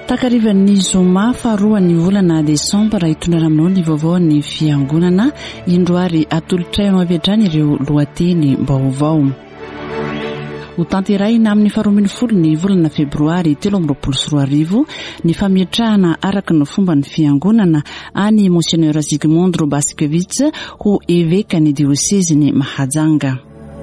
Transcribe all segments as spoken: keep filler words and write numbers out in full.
Takarivan'ny zoma faharoa ny volana desambra hitondra aminao ny vaovao ny fiangonana indroary atolotra ao avedrany ireo lohateny baovao. Ho tanteraina amin'ny faharoa folo ny volana febroary telo amby roapolo sy roa arivo ny fametrahana araka ny fomba ny fiangonana any Monseigneur Zygmunt Robaskevitch ho évêque ny diocèseny Mahajanga.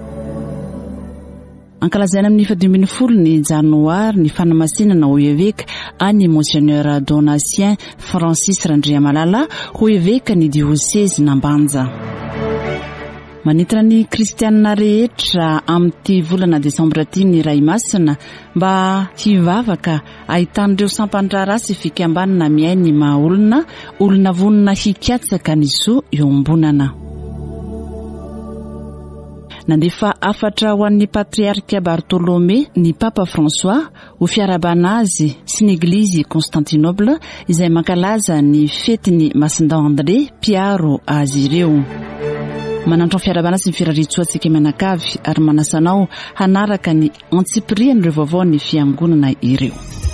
Ankalazaina amin'ny fadimy folo ny janoary ny fanamasinana ho évêque any Monseigneur Donatien Francis Randriamalala ho évêque ny diocèse Nambanja. Manintona ny kristianina rehetra amin'ity volana desambra ity ny ray masina mba hivavaka ahitan'ireo sampandrara sy fikambanana miay ny maha olona olona vonona hikatsaka ny zo eo ambonana. Nandefa afatra ho an'ny patriarka Bartolomé ny Papa François ho fiarabana azy sy ny Eglizy Constantinople izay mankalaza ny fetiny Masindahy André mpiaro azy ireo. Manantro fiarabana sy ny firaritsoantsika menakavy ary manasanao hanaraka ny antsipirian'ireo vaovao ny fiangonana ireo.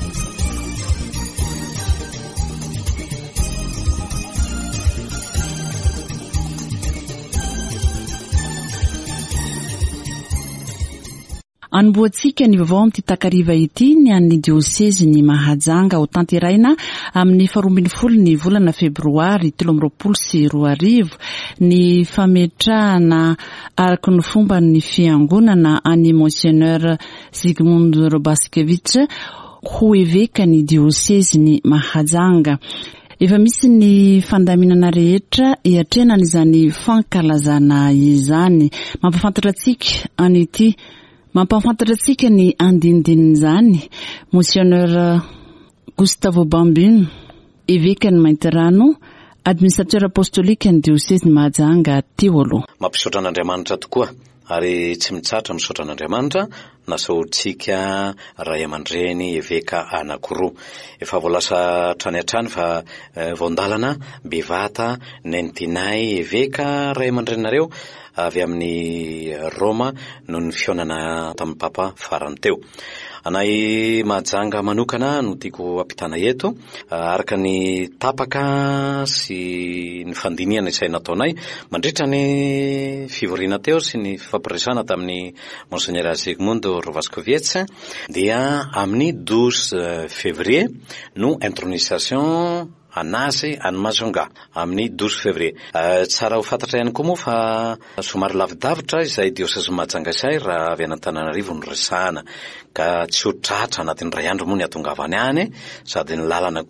Anomboantsika ny vaovao amin'ity takariva ity ny an'ny diocèse ny Mahajanga ho tanteraina amin'ny faharoa folo ny volana febroary telo amby roapolo sy roa arivo ny fametrahana araka ny fomba ny fiangonana any Monseigneur Zygmunt Robaskevitch ho évêque ny diocèse ny Mahajanga. Efa misy ny fandaminana rehetra hiatrenana izany fankalazana izany. Mampafantatra antsika an'ity Mampafantatra antsika ny andinindinin' izany Monseigneur Gustavo Bambin, évêque ny Maintirano, administrateur apostolique ny diocèse ny Mahajanga teo aloha. Mampisaotra an'Andriamanitra tokoa ary tsy mitsatra misaotra an'Andriamanitra nasaotsika ray aman-dreny évêque anankiroa. Efa voalasa trany hatrany fa voandalana bevata nentinay évêque ray aman-drenareo avy amin'ny Roma noho ny fionana tamin'ny Papa farany teo. Anay Mahajanga manokana no tiako ampitana eto araka ny tapaka sy ny fandiniana izay nataonay mandritra ny fivoriana teo sy ny fampiresana tamin'ny Monseigneur Zygmunt Robaskevitch dia amin'ny douze février no intronisation anazy any Mahajanga amin'ny douze février. Tsara ho fantatra ihany koa moa fa somary lavidavitra izay diocèse Mahajanga izay raha avy an'Antananarivo no resahana ka tsy ho tratra anatin'ny ray andro moa ny atongavany any sady ny lalana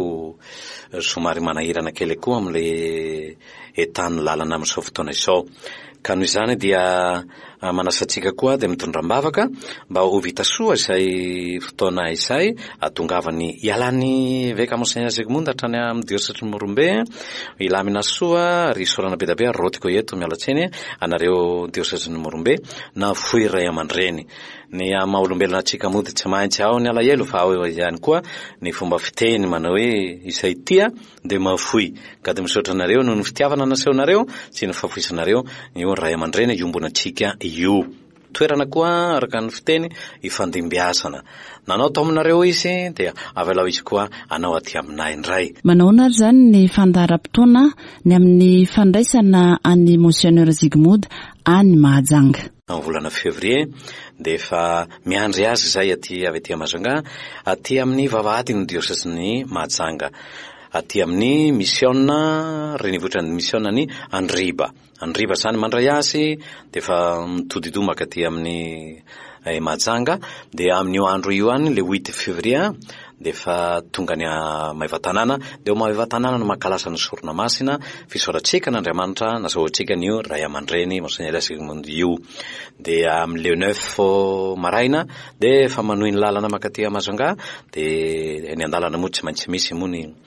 koa somary manahirana kely koa amin'le etan'ny lalana amin'izao fotoana izao. Ka noho izany dia manasantsika koa dia mitondram-bavaka mba ho vita soa izay fotoana izay atongavany ialany évêque Monseigneur Zygmunt hatrany amin'ny diocèse Morombe ilamina soa ry sorana be da be rotiko eto mialatseny anareo diocèse Morombe na foi ray aman-dreny. Ny maha-olombelona atsika moa dia tsy maintsy ao ny alahelo fa ao ihany koa ny fomba fiteny manao hoe izay tia dia mahafoy ka dia misaotra anareo noho ny fitiavana nasehonareo sy ny fahafoisanareo io ray aman-dreny iombona antsika io. Toerana koa araka ny fiteny ifandimbiasana nanao tao aminareo izy dia avelao izy koa anao aty aminay indray. Manaona zany ny fandaharam-potoana ny amin'ny fandraisana any Monseigneur Zygmunt any Mahajanga. Amin'ny volana février dia efa miandry azy izay aty avy aty Mahajanga aty amin'ny vavahady ny diocèse ny Mahajanga aty amin'ny missionna renivohitrany missionna ny Andriba. Andriba zany mandray azy dia efa mitodidomaka aty amin'ny Mahajanga dia amin'io andro io any le huit février dia efa tonga ny Maivatanana dia ao Maivatanana no mankalasa ny sorona masina fisoratsika n'Andriamanitra nasahoantsika n'io ray aman-dreny Monseigneur Zygmunt io. Dia amin'ny le neuf maraina dia efa manohy ny lalana makaty Mahajanga dia ny andalana moa tsy maintsy misy moa ny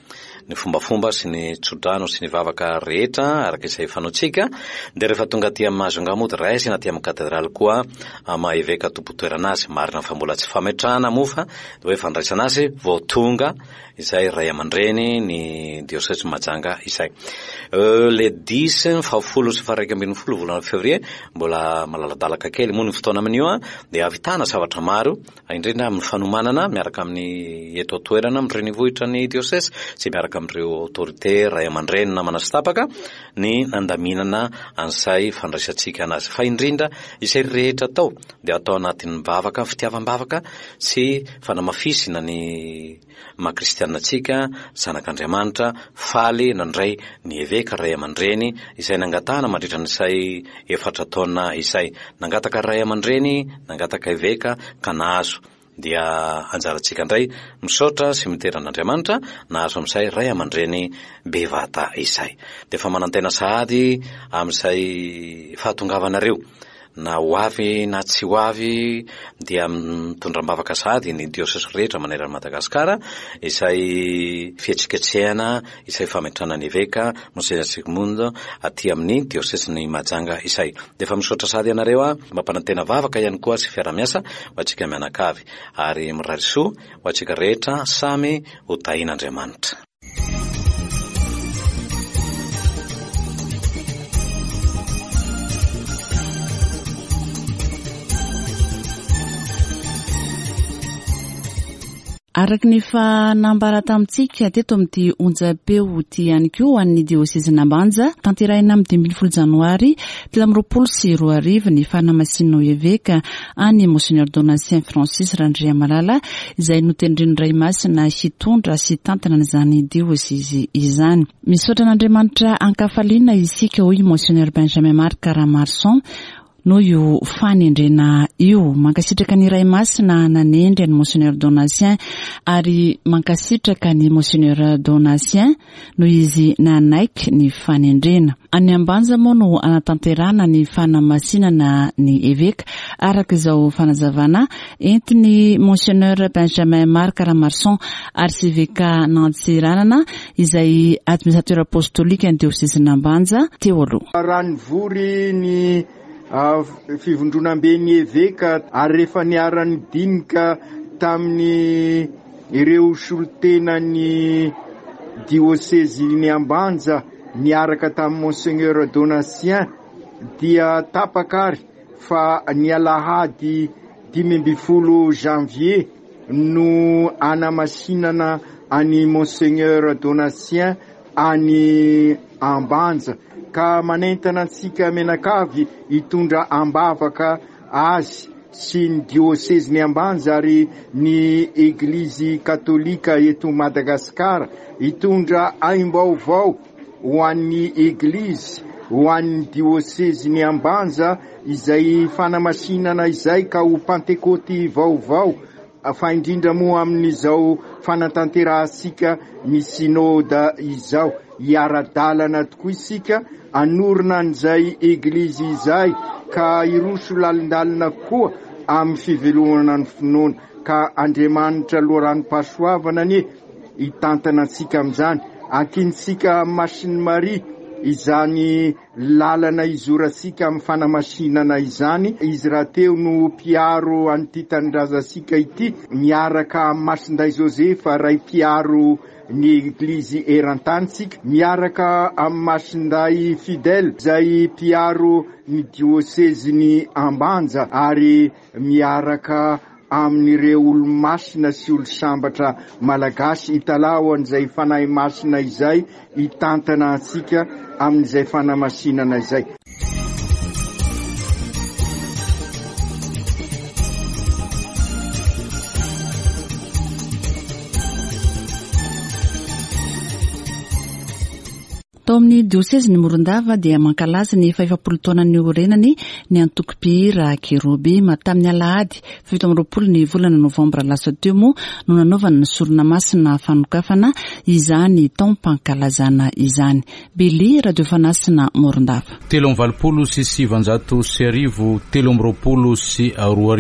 ny fombafomba sy ny tsodrano sy ny vavaka rehetra araka izay fanaotsika. De rehefa tonga ty amin'ny Majunga raisy na ty amin'ny katedraly koa maha-évêque tompo-toerana azy, marina fa mbola tsy fametrahana mofa de hoe fandraisana azy vao tonga izay ray aman-dreny ny diocèse Mahajanga izay. Le dix fahafolo sy faha raika ambin'ny folo volana février mbola malaladalaka kely moa ny fotoana amin'io de avitana zavatra maro indrindra amin'ny fanomanana miaraka amin'ny eto toerana amin'ny renivohitra ny diocèse sy miaraka amin'ireo autorité ray aman-dreny namana sy tapaka ny nandaminana an'izay fandraisantsika anazy. Fa indrindra izay rehetra atao de atao anatin'ny bavaka fitiavam-bavaka sy fanamafisina ny maha-kristianantsika zanak'Andriamanitra faly nandray ny évêque ray aman-dreny izay nangatana mandritra n'izay efatra taona izay, nangataka ray aman-dreny, nangataka évêque ka nahazo. Dia anjarantsika indray misaotra sy miteran'Andriamanitra nahazo amin'izay ray aman-dreny bevata izay. De fa manantena sahady amin'izay fahatongavanareo na ho avy na tsy ho avy dia mitondram-bavaka sahady ny diocèse rehetra maneran'i Madagasikara izay fihetsiketsehana izay fametrahana ny évêque Monseigneur Zygmunt aty amin'ny diocèse ny Mahajanga izay. De fa misaotra sahady ianareo a mampanantena vavaka ihany koa sy fiara-miasa ho atsika mianakavy ary mirarisoa ho atsika rehetra samy ho tahin'Andriamanitra. Araky ny fa nambara tamintsika teto amin'ity onjam-peo ty ihany koa an'ny diocèse Nambanja tanteraina amin'ny dimy ambin'ny folo janoary telo amby roapolo sy roa arivo ny fanamasinao évêque any Monseigneur Donatien Francis Randriamalala izay notendreny ray masina hitondra sy tantana n'izany diocèse izany. Misaotra n'Andriamanitra ankafaliana isika hoy Monseigneur Benjamin Marc Caramarson no io fanendrena io mankasitraka ny ray masina nanendry ny Monseigneur Donatien ary mankasitraka ny Monseigneur Donatien no izy nanaiky ny fanendrena. Any Ambanja moa no anatanterana ny fanamasinana ny évêque araka izao fanazavana entiny Monseigneur Benjamin Marc Caramarson archevêque Nantsiranana izay administrateur apostolique ny diocèse Nambanja teo aloha. Ranvory ny Uh, fivondronam-ben'ny évêque ary rehefa niarany dinika tamin'ny ireo solontenany diocèse ny Ambanja niaraka tamin'ny Monseigneur Donatien dia tapakary fa ny alahady dimy ambin'ny folo janvier no anamasinana any Monseigneur Donatien any Ambanja ka manentana antsika menakavy hitondra ambavaka azy sy ny diocèse ny Ambanja ary ny église katolika eto Madagasikara hitondra aim-baovao ho an'ny église ho an'ny diocèse ny Ambanja izay fanamasinana izay ka ho Pentecote vaovao fa indrindra moa amin'izao fanatanterahasika ny synode izao hiara-dalana tokoa isika anorina an'izay église izay ka iroso lalindalina koa amin'ny fivelomana ny finoana ka Andriamanitra loharanom-pahasoavana ny hitantana antsika amin'izany ankintsika Masiny Maria izany lalana izoratsika amin'ny fanamasinana izany izy raha teo no mpiaro an'ity tanindrazasika ity miaraka Masinday Josefa ray mpiaro ny église eran-tanitsika miaraka amin'ny Masinday Fidèle izay mpiaro ny diocèse ny Ambanja ary miaraka amin'ireo olo-masina sy olo-sambatra malagasy hitalao an'izay fanahy masina izay hitantana antsika amin'izay fanamasinana izay. Tao amin'ny diocèse ny Morondava dia mankalaza ny faefapolo taona ny orenany ny antoko-pihira Keroby tamin'ny alahady fito amby roapolo ny volana novambra lasa teo moa no nanaovana ny sorona masina fanokafana izany taom-pankalazana izany. Bely radio fanasina Morondava. Telo amby valopolo sy sivanjato sy arivo telo amby roapolo sy roa arivo.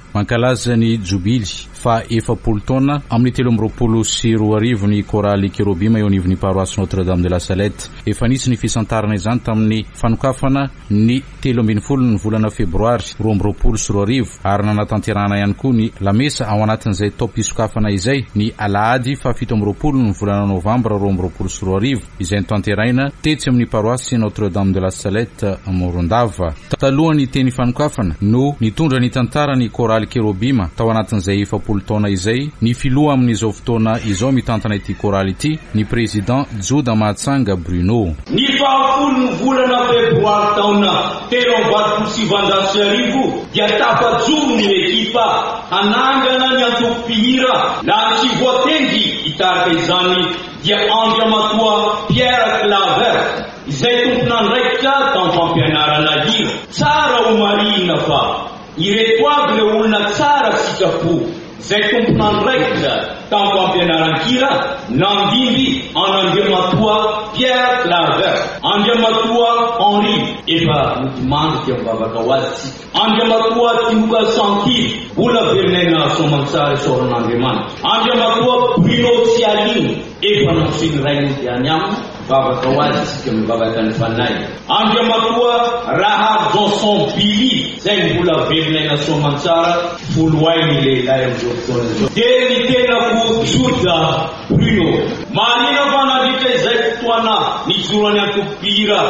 mankalaza ny jobily fa efapolo taona amin'ny telo amby roapolo sy roa arivo ny koraly kerobima eo anivon'ny paroisse Notre-Dame de la Salette. Efa nisy ny fisantarana izany tamin'ny fanokafana ny telo ambin'ny folo ny volana febroary roa amby roapolo sy roa arivo ary nanatanterahana ihany koa ny lamesa ao anatin'izay tao-pisokafana izay ny alahady fa fito amby roapolo ny volana novambra roa amby roapolo sy roa arivo izay nitanteraina tetsy amin'ny paroisse Notre-Dame de la Salette Morondava. Talohan'ny teny fanokafana no nitondra ny tantara ny koraly kerobima tao anatin'izay efapolo taona izay ny filoha amin'izao fotoana izao mitantana ity koraly ity ny président Joda Matsanga Bruno. Ny fahafolo ny volana febroary taona telo amby valopolo sy sivanjato sy arivo dia tafajoro ny ekipa hanangana ny antoko-pihira na tsy voatendy hitarika izany dia Andriamatoa Pierre Claver izay tompon'andraikitra tamin'ny fampianarana hira. Tsara ho marina fa ireto avy le olona tsara sitrapo izay tompon'andraikitra tamin'ny fampianaran-kira nandimby an'Andriamatoa Pierre Claver. Andriamatoa Henri efa nitomandry dia mivavaka ho azy tsika. Andriamatoa Timoka Sanky mbola verenena soamantsara isaoran'Andriamanitra. Andriamatoa Bruno Tsialino efa namosiny ray ny diany aminy mivavaka ho azy tsika mivavaka ny fanay. Andriamatoa Rahab Johnson Billy zay mbola verenena soamantsara foloay ny lehilahy amin'izao fotoana izao. Dia ny tenako Joda Bruno marina fa nandritra izay fotoana nijoro any antoko-pihira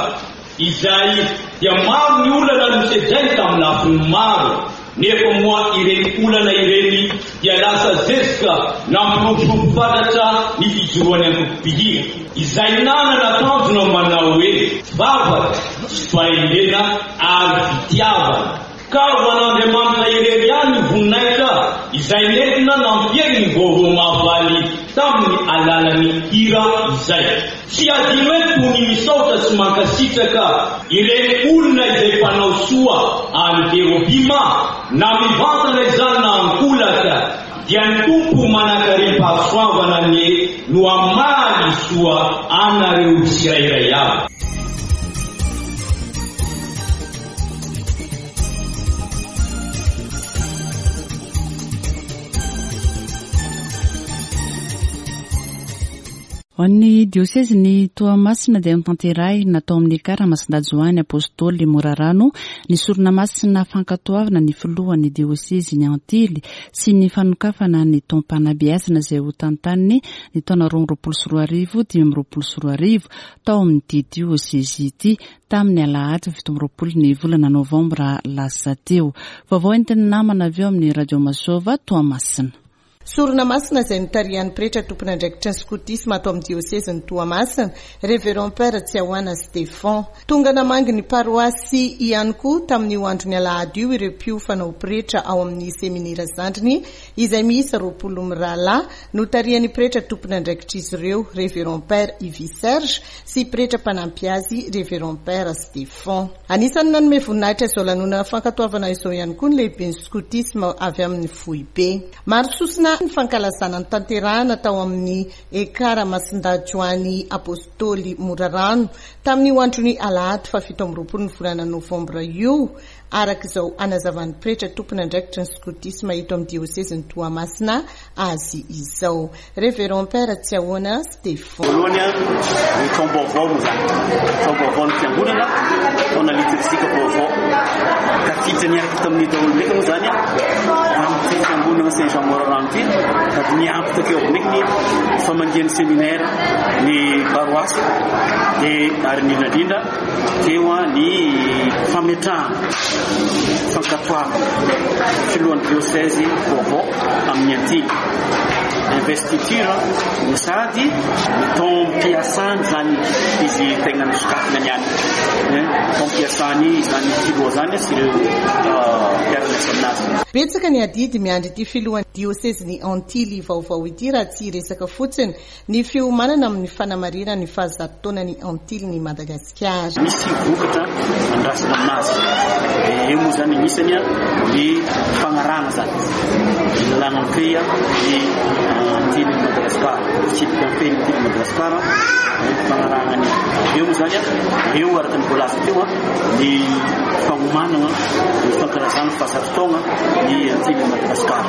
izay dia maro ny olana nosedray tamin'ny lafiny maro nefa moa ireny olana ireny dia lasa zezika nampiropotropo fantatra ny fijoroany antoko-pihira izay nanana tanjona manao hoe vavaka sy fahendrena ary fitiavana. Ka ho an'Andriamanitra ireny ihany ny voninahitra izay nentina nampieny ny vaovao mahavaly tamin'ny alalan'ny hira izay. Tsy adino hoe toy ny misaotra sy mankasitraka ireny olona izay mpanao soa any kerobima na mivantana izany na ankolaka dia ny tompo manakarim-pahasoavana ny no amaly soa anareo tsirairay avy. Ho an'ny diosesy ny Toamasina dia nitanteray natao amin'ny ekara Masindajoany apôstôly Morarano ny sorona masina fankatoavana ny filohan'ny diosesy ny Antily sy ny fanokafana ny taom-panabeazana izay ho tantaniny ny taona roa amby roapolo sy roa arivo dimy amby roapolo sy roa arivo tao amin'ity diosesy ity tamin'ny alahady fito amby roapolo ny volana novambra lasa teo. Vaovao entiny namana avy eo amin'ny Radio Masova Toamasina. Sorona masina izay nitarihan'ny pretra tompona andraikitra ny skotisma ato amin'ny diosesy ny Toamasina, Révérend Père Tsiahoana Stefan. Tonga namangy ny paroasy ihany koa tamin'ny andro ny alahady io ireo mpiofana pretra ao amin'ny seminira zandriny izay miisa roapolo mirala no tarihan'ny pretra tompona andraikitra izy ireo, Révérend Père Yves Serge sy pretra mpanampy azy, Révérend Père Stefan. Anisany nanome voninahitra izao lanona fankatoavana izao ihany koa ny lehiben'ny skotisma avy amin'ny Foibe. Maro sosina ny fankalazana ny tanterahana tao amin'ny ekara Masindajoany apôstôly Morarano tamin'ny androny alahady fa fito amby roapolo ny volana novambra io araka izao anazavan'ny pretra tompona andraikitra ny skotisma eto amin'ny diosesy ny Toamasina azy izao. Révérend Père Tsiahoana Stefan. Voalohany ny taom-baovao moa zany taom-baovao ny fiangonana taona liturgisika vaovao ka fija niaraka tamin'ny daholo ndraiky moa zany amin'ny fiangonana Saint Jean Morarano ity sady niampy takeo ndraiky ny famangeny séminaire ny paroasy dia ary indrindrandrindra teo ny fametrahana fankatoavana filohan'ny diosesy vaovao amin'ny Antily. Investiture no sady tom-piasany zany izy tegna misokafina niany tom-piasany zany filoha zany sy ireo mpiara-miasa aminazy. Betsaka ny adidy miandry ity filohan'ny diosesy ny Antily vaovao ity raha tsy resaka fotsiny ny fiomanana amin'ny fanamarina ny fahazato taona ny Antily ny Madagasikara. Misy vokatra andrasana aminazy eo moa zany misany ny fagnarana zany lalàna ny ny antily Madagasikara tsipika feny antily Madagasikara fanarahana eo zany eo araka ny voalaza teo ny fagnomanana ny fankarazana fahasarotaona ny antily Madagasikara.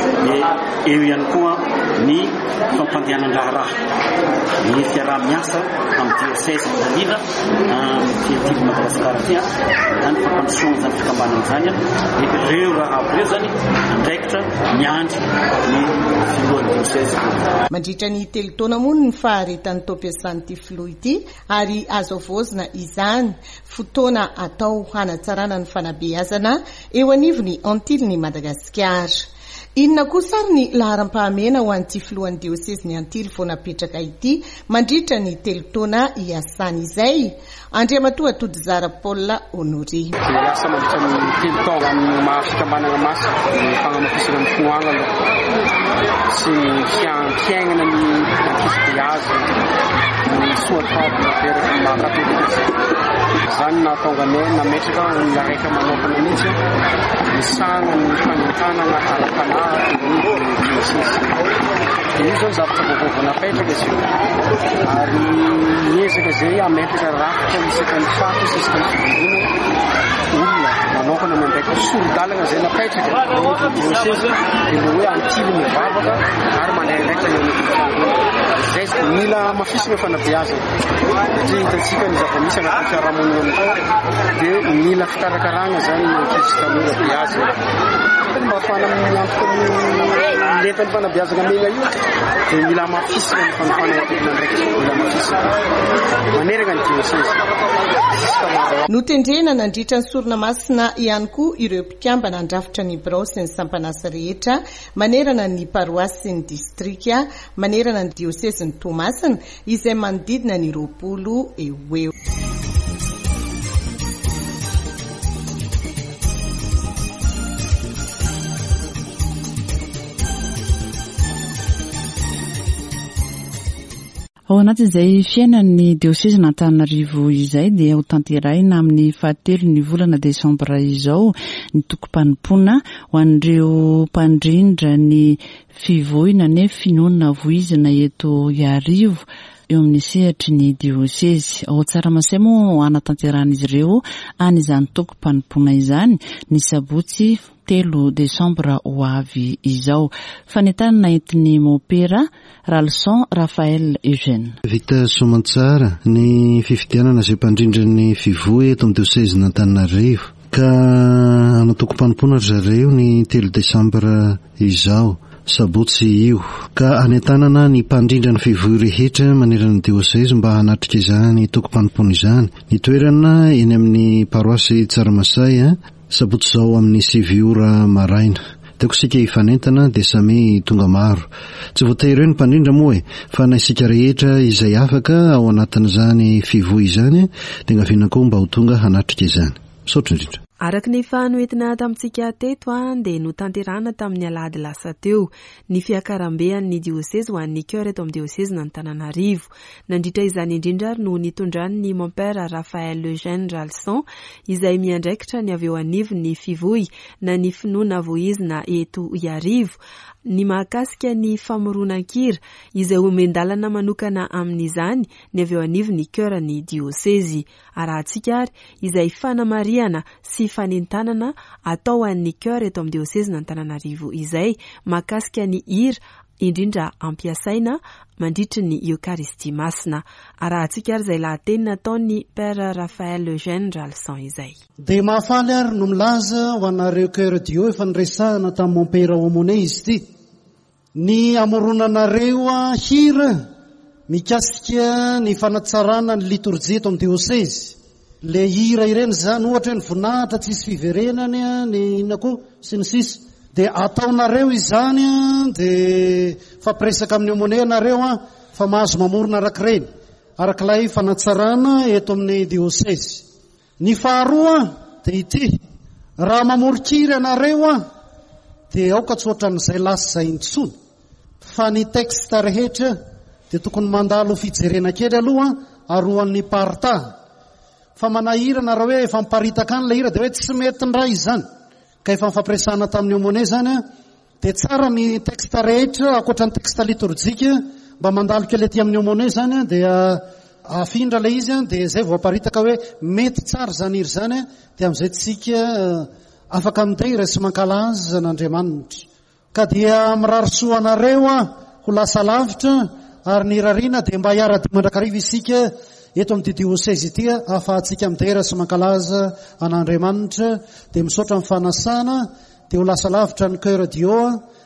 Eo ihany koa ny fampandehanan-draharaha ny fiaraha-miasa amin'ny diocèse d'Alina amin'ny antily Madagasikara tia zany fampandrosoana zany fikambanana zany ireo raha aby reo zany andraikitra miandry ny filohan'ny diocèse. Mandritra ny telo taona moa ny faharetan'ny tao ampiasan'ity filoha ity ary azo avozina izany fotoana atao hanatsarana ny fanabeazana eo anivony antily ny Madagasikara. Inona kosa ary ny laharam-pahamena ho an'ity filohan'ny diocèse ny antily vao napetraka ity mandritra ny telo taona iasany izay. Andriamatoa Tody Zara Paul Honoré. Asa mandritra ny telo taona amin'ny mahafikambanana masy ny fagnamafisana ny finoagna sy ny fiainana ny ankizy-beazy ny soatoavy naveraka ny mahakatolika. Zany nahatonganay nametraka olona raika manokana mihitsy misagna ny fanentanana ara-panahy ny diocèse. Dia io zany zavatra vaovao napetraka izy ary miezaka zay ametraka rafitra isaka ny fato sy isaka ny fivoriana olona manokana mandraiky solidalana zay napetraka diocèse dia hoe antily mivavaka ary mandraindraiky ny zay mila mafisina fanabeazana satria hitantsika ny zava-misy anatin'ny fiarahamonina amin'izao dia mila fikarakarana zany ny ankizy tanora beazana mba afahana miantoka amin'ny lentan'ny fanabeazana mena io dia mila mafisina ny fanafana tena ndraiky mila mafisina manerana ny diocèse. Notendrena nandritra ny sorona masina ihany koa ireo mpikambana andrafitra ny birao sy ny sampanasa rehetra manerana ny paroasy sy ny distrika manerana ny diocèse ny Toamasina izay manodidina ny roapolo eo eo. Ao anatin'izay fiainan'ny diocèse n'Antananarivo izay dia ho tanteraina amin'ny fahatelo ny volana desambra izao ny tokom-panompona ho an'ireo mpandrindra ny fivoina ne finoana voizina eto Iarivo eo amin'ny sehatry ny diocèse. Ao Tsaramasay moa anatanteran'izy ireo an'izany tokom-panompona izany ny sabotsy telo desambra ho avy izao. Fanentanana entin'ny mopera Ralson Raphael Eugène. Vita soamantsara ny fifidianana izay mpandrindra ny fivoy eto amin'ny diocèse n'Antananarivo ka hanao tokom-panompona zareo ny telo desambra izao sabotsy io ka anentanana ny mpandrindra ny fivoy rehetra manerana ny diocèse mba hanatrika izany tokom-panompona izany. Ny toerana eny amin'ny paroasy Tsaramasay sabotsy zao amin'ny sivy ora maraina. Tiako sika hifanentana dia samy tonga maro. Tsy voatery hoe ny mpandrindra moa e, fa na isika rehetra izay afaka ao anatin'izany fivoy izany dia ngaviana koa mba ho tonga hanatrika izany. Misaotra indrindra. Araka ny fanoentina tamintsika teto dia notanterana tamin'ny alahady lasa teo ny fiakarambehan'ny diocèse ho an'ny cœur eto amin'ny diocèse n'Antananarivo. Nandritra izany indrindra no nitondran'ny mon père Raphael Eugène Ralson izay miandraikitra ny avy eo anivony ny fivoy na ny finoana voizina eto Iarivo ny mahakasika ny famoronan-kira izay omendalana manokana amin'izany ny avy eo anivony cœur ny diocèse. Arahantsika ary izay fanamariana sy fanentanana atao an'ny cœur eto amin'ny diocèse n'Antananarivo izay mahakasika ny hira indrindra ampiasaina mandritry ny Eucharistie masina. Arahantsika ary izay lahateny nataon'ny père Raphael Eugène Ralson izay. Dia mahafaly ary no milaza ho anareo cœur Dieu efa niresahana tamin'ny mon père Homone izy ity ny amoronanareo hira mikasika ny fanatsarana ny liturgie eto amin'ny diocèse. Le hira ireny zany ohatra ny vonahitra tsisy fiverenany ny inona koa sy ny sisa dia ataonareo izany dia fampiresaka amin'ny homone nareo fa mahazo mamorona arak'ireny arak'ilay fanatsarana eto amin'ny diocèse. Ny faharoa dia ity raha mamorikira ianareo dia aoka tsy ohatran'izay lasa izay intsony fa ny texte rehetra dia tokony mandalo fijerena kely aloha aroan'ny parta fa manahirana raha hoe efa miparitaka any la hira dia hoe tsy mety ndray izany ka efa mifampiresahana tamin'ny homone zany dia tsara ny texte rehetra akoatra ny texte liturjika mba mandaloka le ty amin'ny homone zany a dia afindra le izy a dia zay voaparitaka hoe mety tsara zany iry zany a dia amin'izay tsika afaka minday resy mankalaza n'Andriamanitra ka dia mirarisoanareo a ho lasa lavitra ary ny rariana dia mba hiara-dy mandrakariva isika eto amin'ny diocèse ity ahafahantsika minday resy mankalaza an'Andriamanitra dia misaotra amin'ny fanasana dia ho lasa lavitra ny cœur Dieu.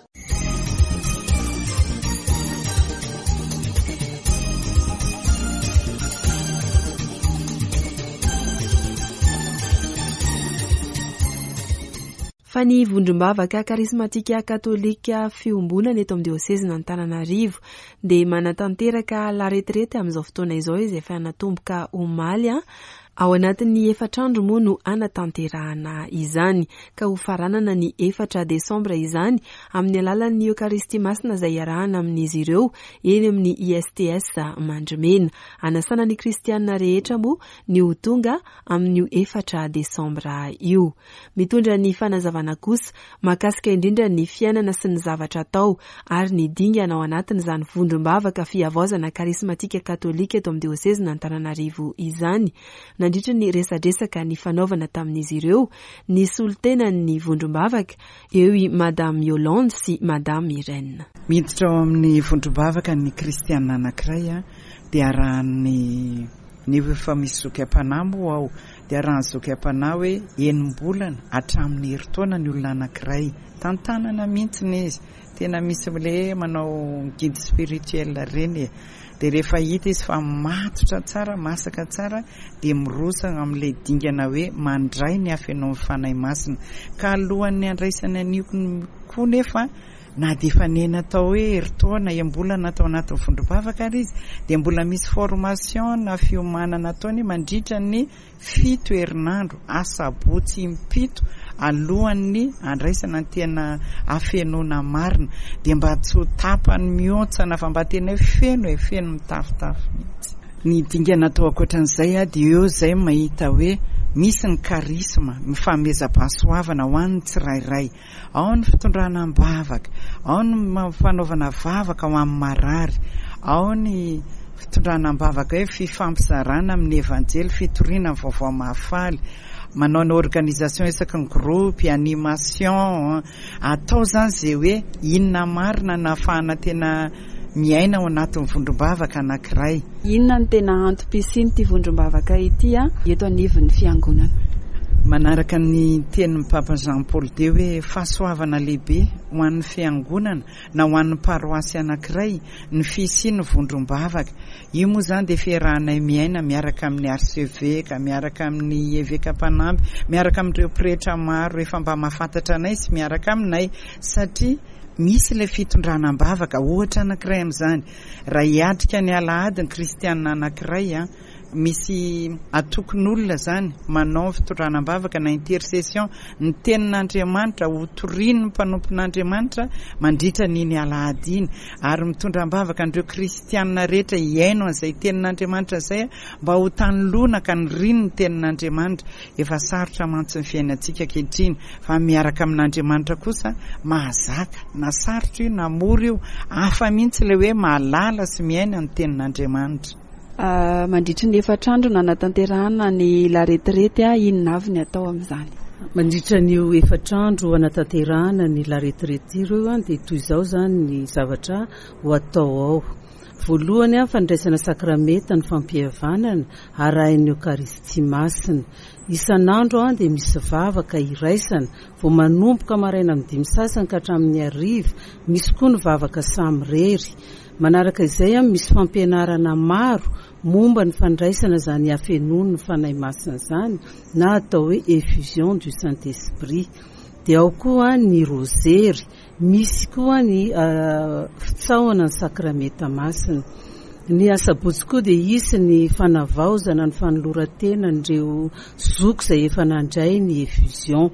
Fa ny vondrombavaka karismatika katolika fiombonana eto amin'ny diocèse n'Antananarivo dia manatanteraka la retraite amin'izao fotoana izao izy efa natomboka omaly a ao anatin'ny efatrandro moa no anatanterahana izany ka ho faranana ny efatra desambra izany amin'ny alalan'ny Eucharistie masina izay iarahana amin'izy ireo eny amin'ny I S T S Mandrimena. Anasana ny kristianina rehetra moa ny ho tonga amin'io efatra desambra io. Mitondra ny fanazavana kosa makasika indrindra ny fiainana sy ny zavatra atao ary ny dingana ao anatin'izany vondrombavaka fiavaozana karismatika katolika eto amin'ny diocèse n'Antananarivo izany. Nandritra ny resadresaka ny fanaovana tamin'izy ireo ny solitena ny vondrombavaka eo i Madame Yolande sy Madame Irène. Miditra ao amin'ny vondrombavaka ny kristianina anankiray dia arahany ny efa misy zoky am-panahy ao dia arahany zoky am-panahy hoe enim-bolana hatramin'ny herintaona ny olona anankiray tantanana mihitsy izy tena misy le manao guide spirituel reny dia rehefa hita izy fa matotra tsara masaka tsara dia mirosana amin'ilay dingana hoe mandray ny afenao ny fanahy masina ka alohan'ny andraisany anio koa nefa na dia efa nena atao hoe herintaona embolana atao anatin'ny vondrombavaka ary izy dia mbola misy formation na fiomanana ataony mandritra ny fito herinandro asabotsy impito alohan'ny andraisana ny tena afenona marina dia mba tsy ho tapany miontsana fa mba tena feno e feno mitafitafy mihitsy. Ny dingana atao ankoatran'izay a dia eo zay mahita hoe misy ny karisma mifamezam-pahasoavana ho an'ny tsirairay, ao ny fitondrana am-bavaka, ao ny fanaovana vavaka ho amin'ny marary, ao ny fitondrana am-bavaka hoe fifampizarana amin'ny evanjely, fitoriana amin'ny vaovao mahafaly, manao ny organisation isaky ny groupe animation atao zany zay hoe inona marina na ahafahana tena miaina ao anatin'ny vondrombavaka anankiray. Inona ny tena antom-pisiany ity vondrombavaka ity a eto anivon'ny fiangonana? Manaraka ny tenin'ny Papa Jean Paul deux hoe fahasoavana lehibe ho an'ny fiangonana na ho an'ny paroasy anankiray ny fisiany vondrombavaka. Io moa zany dia fiarahanay miaina miaraka amin'ny archevêque, miaraka amin'ny évêque mpanamby, miaraka amin'ireo pretra maro efa mba mahafantatra anay sy miaraka aminay satria misy le fitondrana am-bavaka ohatra anankiray amin'izany raha hiatrika ny alahady ny kristianina anankiray a misy atokon'olona zany manao fitondrana am-bavaka na intercession ny tenin'Andriamanitra ho toriany ny mpanompon'Andriamanitra mandritra n'iny alahady iny ary mitondra am-bavaka an'ireo kristianina rehetra hiaino an'izay tenin'Andriamanitra izay mba ho tanolona ka ny rino ny tenin'Andriamanitra. Efa sarotra mantsy ny fiainantsika ankehitriny fa miaraka amin'Andriamanitra kosa mahazaka na sarotra io na mora io hafa mihitsy le hoe mahalala sy miaina ny tenin'Andriamanitra. Uh, mandritra ny efatrandro na natanterahana ny la retraite a inona avy ny atao amin'izany? Mandritra ny efatrandro anatanterahana ny la retraite ireo dia toy izao zany ny zavatra ho atao ao. Voalohany a fandraisana sakramenta ny fampihavanana arahin'ny Eucharistie masina. Isan'andro a dia misy vavaka iraisana vao manomboka maraina amin'ny dimy sasany ka hatramin'ny hariva, misy koa ny vavaka samy rery. Manaraka izay a misy fampianarana maro momba ny fandraisana zany afenony ny fanahy masina zany na atao hoe effusion du Saint-Esprit. Dia ao koa ny rosery, misy koa ny uh, fitsaoana ny sakramenta masina. Ny asabotsy koa dia isy ny fanavaozana ny fanolorantena n'ireo zoky izay efa nandray ny effusion.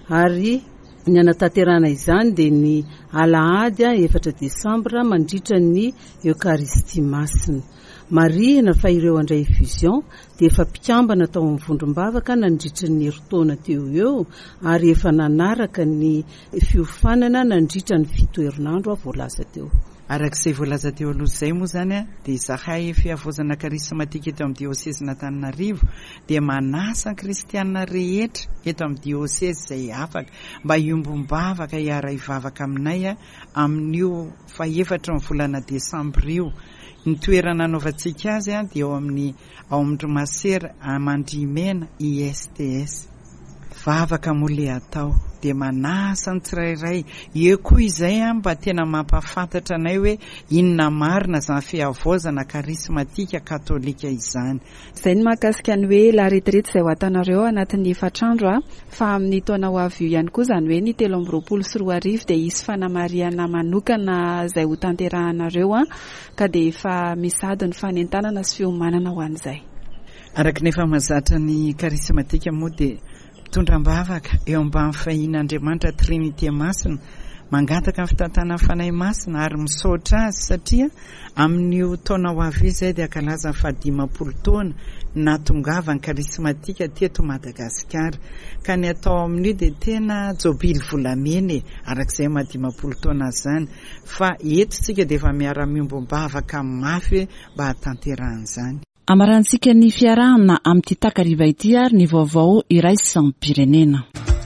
Ary ny anatanterahana izany dia ny alahady efatra desambra mandritra ny Eucharistie masina. marihana fa ireo andray fusion dia efa mpikambana tao amin'ny vondrombavaka nandritry ny herotaona teo eo ary efa nanaraka ny fiofanana nandritra ny fito herinandro voalaza teo. Arak'izay voalaza teo aloha izay moa zany a dia izahay fiavozana karismatika eto amin'ny diosezina Antananarivo dia manasa kristianina rehetra eto amin'ny dioseze izay afaka mba hiombombavaka hiara hivavaka aminay a amin'io faefatra ny volana desambra io. Ny toerana anaovantsika azy a dia ao amin'ny ao Andrimasera Amandrimena I S T S. Vavaka moa atao dia manasa ny tsirairay eo koa izay a mba tena mampafantatra anay hoe inona marina izany fiavozana karismatika katolika izany. Izay ny mahakasika ny hoe la retraite izay ho atanareo anatin'ny efatrandro a fa amin'ny taona ho avy io ihany koa izany hoe ny telo amby roapolo sy roa arivo dia isy fanamariana manokana izay ho tanterahanareo a ka dia efa misady ny fanentanana sy fiomanana ho an'izay. Araka nefa mazatra ny karismatika moa dia mitondram-bavaka eo ambany fahin'Andriamanitra Trinité Masina mangataka ny fitantana fanahy masina ary misaotra azy satria amin'io taona ho avy izay dia ankalaza fahadimapolo taona natongavany karismatika teto Madagasikara ka ny atao amin'io dia tena jobily volamena arak'izay mahadimapolo taona zany fa eto tsika dia efa miara-miombom-bavaka mafy mba hatanteran'izany. Amarantsika ny fiarahana amin'ity takariva ity ary ny vaovao iraisan'ny pirenena.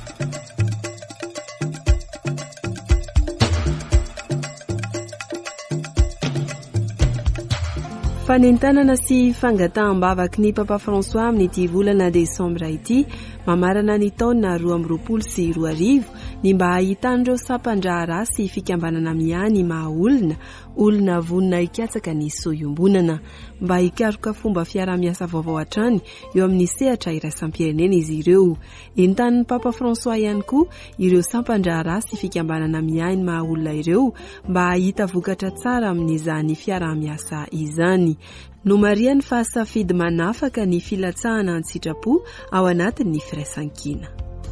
Fanentanana sy fangataham-bavaky ny Papa François amin'ity volana Desambra ity mamarana ny taona roa amby roapolo sy roa arivo ny mba ahitan'ireo sapan-draharaha sy fikambanana miany maha olona olona vonina hikatsaka ny soiombonana mba hikaroka fomba fiarah-miasa vaovao hatrany eo amin'ny sehatra iraisam-pirenena izy ireo. Entan'ny Papa François ihany koa ireo sapan-draharaha sy fikambanana miany maha olona ireo mba hahita vokatra tsara amin'izany fiarah-miasa izany. No mariany fa safidy manafaka ny filatsahana an-tsitrapo ao anatin'ny firaisan-kina.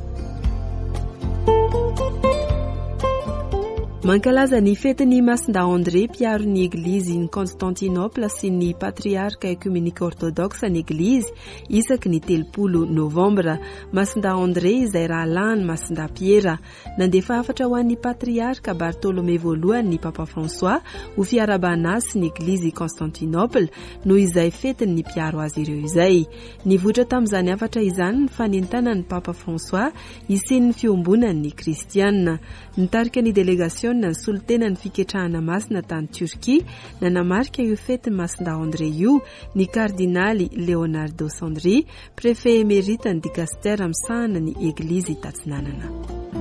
Mankalaza ny fetiny Masinda André mpiaro ny eglizy ny Constantinople sy ny patriarka ekumenika orthodoxe ny eglizy isaky ny telopolo novambra. Masinda André izay rahalany Masinda Piera nandefa afatra ho an'ny patriarka Bartolomé voalohany ny Papa François ho fiarabana azy ny eglizy Constantinople noho izay fetiny ny mpiaro azy ireo izay. Nivoatra tamin'izany afatra izany ny fanentanan'ny Papa François isen'ny fiombonan'ny kristianina. Nitarika ny delegasion ny solotena ny fiketrahana masina tany Turquie nanamarika io fety Masinda André io ny kardinaly Leonardo Sandri, préfet émérite ny dikastera misahana ny eglizy Tatsinanana.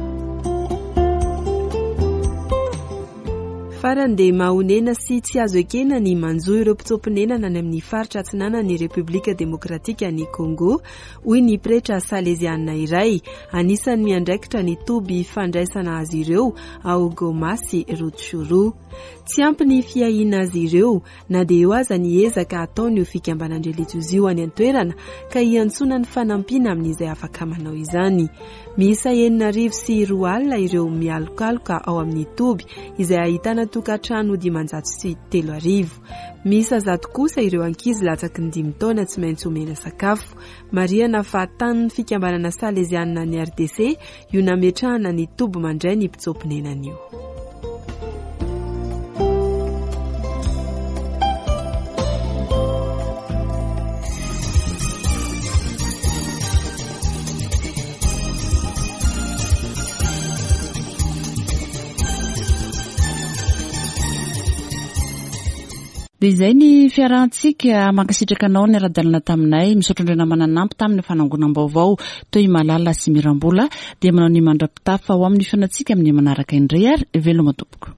Farany dia mahonena sy tsy azo ekena ny manjo ireo mpitsopinenana any amin'ny faritra atsinana ny Repoblika Demokratika ny Congo, hoy ny pretra Salesiana iray, anisan'ny miandraikitra ny toby fandraisana azy ireo ao Goma sy Rutshuru. Tsy ampy ny fiahiana azy ireo na dia eo aza ny ezaka ataony io fikambanana relijiozio any an-toerana ka hiantsona ny fanampiana amin'izay afaka manao izany. Miisa enina arivo sy roa alina ireo mialokaloka ao amin'ny toby izay ahitana tokantrano dimanjato sy telo arivo. Miisa zato kosa ireo ankizy latsaky ny dimy taona tsy maintsy omena sakafo. Mariana fa tanin'ny fikambanana Salesiana ny R D C io nametrahana ny toby mandray ny mpitsopinenan'io. Dia izay ny fiarahantsika mankasitraka anao ny ara-dalana taminay misaotra indray namana nampy tamin'ny fanangonam-baovao toy Malala sy Mirambola dia manao ny mandrapitafa ho amin'ny fanatsika amin'ny manaraka indray ary veloma tompoko.